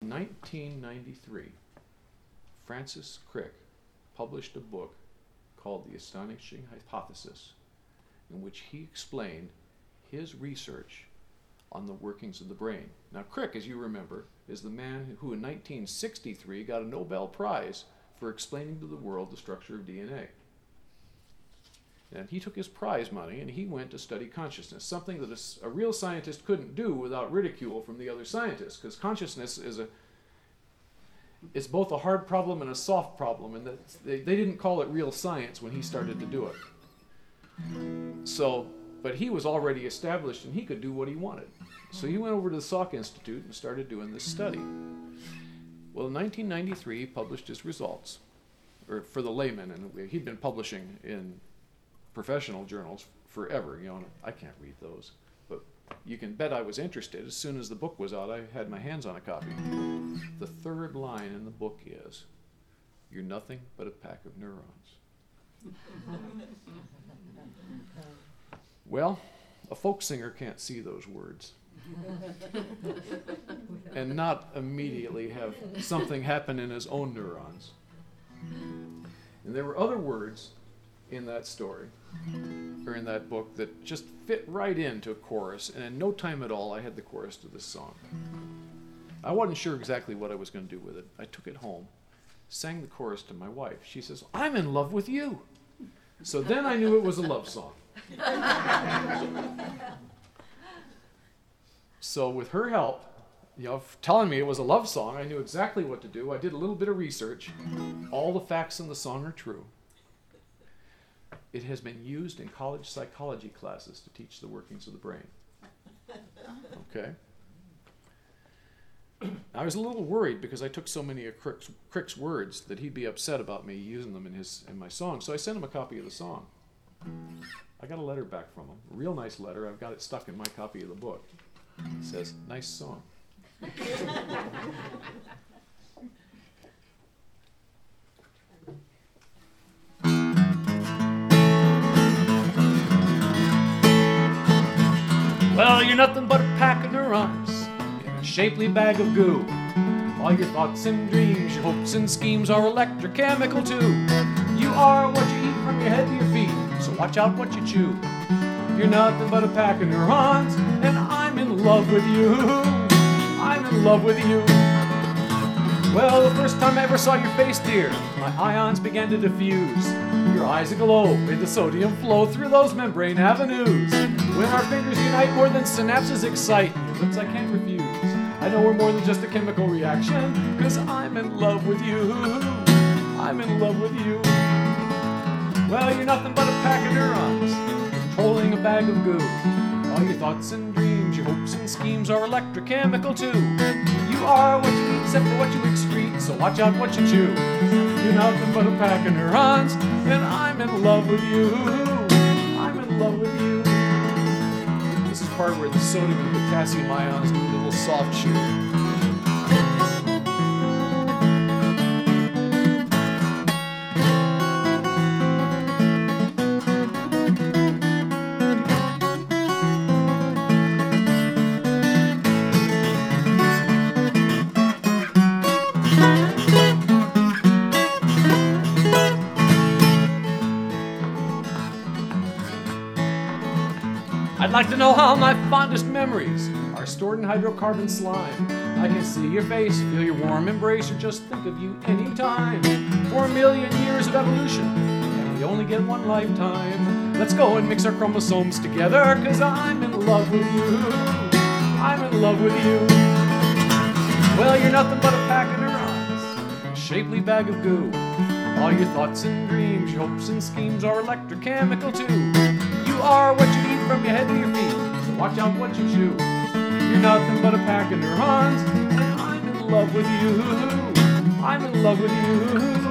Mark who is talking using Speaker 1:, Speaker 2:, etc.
Speaker 1: In 1993, Francis Crick published a book called The Astonishing Hypothesis, in which he explained his research on the workings of the brain. Now, Crick, as you remember, is the man who in 1963 got a Nobel Prize for explaining to the world the structure of DNA. And he took his prize money and he went to study consciousness, something that a real scientist couldn't do without ridicule from the other scientists, because consciousness it's both a hard problem and a soft problem, and that they didn't call it real science when he started to do it. But he was already established and he could do what he wanted. So he went over to the Salk Institute and started doing this study. Well, in 1993, he published his results, or for the layman, and he'd been publishing in professional journals forever. I can't read those, but you can bet I was interested. As soon as the book was out, I had my hands on a copy. The third line in the book is, "You're nothing but a pack of neurons." Well, a folk singer can't see those words and not immediately have something happen in his own neurons. And there were other words in that story, or in that book, that just fit right into a chorus, and in no time at all I had the chorus to this song. I wasn't sure exactly what I was going to do with it. I took it home, sang the chorus to my wife. She says, "I'm in love with you." So then I knew it was a love song. So with her help, telling me it was a love song, I knew exactly what to do. I did a little bit of research. All the facts in the song are true. It has been used in college psychology classes to teach the workings of the brain. Okay? I was a little worried because I took so many of Crick's words that he'd be upset about me using them in my song. So I sent him a copy of the song. I got a letter back from him, a real nice letter. I've got it stuck in my copy of the book. It says, "Nice song." Well, you're nothing but a pack of neurons in a shapely bag of goo. All your thoughts and dreams, your hopes and schemes are electrochemical too. You are what you eat from your head to your feet, so watch out what you chew. You're nothing but a pack of neurons, and I'm in love with you. I'm in love with you. Well, the first time I ever saw your face, dear, my ions began to diffuse. Your eyes aglow, made the sodium flow through those membrane avenues. When our fingers unite, more than synapses excite, your lips I can't refuse. I know we're more than just a chemical reaction, 'cause I'm in love with you. I'm in love with you. Well, you're nothing but a pack of neurons, controlling a bag of goo. All your thoughts and dreams, your hopes and schemes are electrochemical too. You are what you eat except for what you excrete, so watch out what you chew. You're nothing but a pack of neurons, and I'm in love with you. I'm in love with you. This is part where the sodium and potassium ions do a little soft shoe. I'd like to know how my fondest memories are stored in hydrocarbon slime. I can see your face, feel your warm embrace, or just think of you anytime. 4 million years of evolution, and we only get one lifetime. Let's go and mix our chromosomes together, 'cause I'm in love with you. I'm in love with you. Well, you're nothing but a pack of neurons, a shapely bag of goo. All your thoughts and dreams, your hopes and schemes are electrochemical too. You are what you eat from your head to your feet, so watch out what you chew. You're nothing but a pack of neurons, and I'm in love with you. I'm in love with you.